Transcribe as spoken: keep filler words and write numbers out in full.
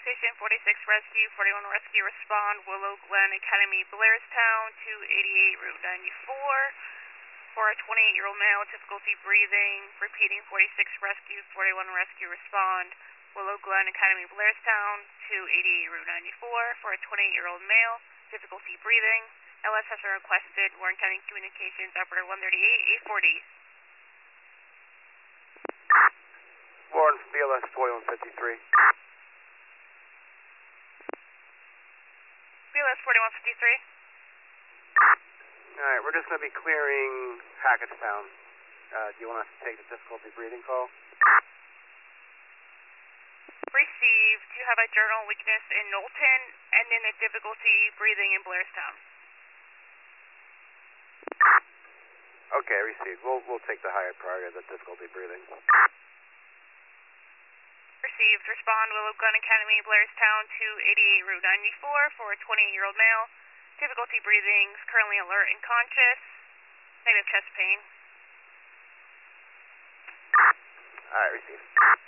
Station forty-six Rescue, forty-one Rescue, respond, Willow Glen Academy, Blairstown, two eighty-eight Route ninety-four. For a twenty-eight-year-old male, difficulty breathing, repeating forty-six Rescue, forty-one Rescue, respond, Willow Glen Academy, Blairstown, two eighty-eight Route ninety-four. For a twenty-eight-year-old male, difficulty breathing, L S has been requested, Warren County Communications, operator one thirty-eight, eight forty. Warren from B L S forty-one fifty-three. B L S forty-one fifty-three. Alright, we're just going to be clearing Hackettstown. Uh, do you want us to take the difficulty breathing call? Received. You have a journal weakness in Knowlton and then a difficulty breathing in Blairstown. Okay, received. We'll, we'll take the higher priority of the difficulty breathing. Received. Respond, Willow Glen Academy, Blairstown, two eighty-eight Route ninety-four for a twenty-eight-year-old male. Difficulty breathing, is currently alert and conscious. Negative chest pain. Alright, received.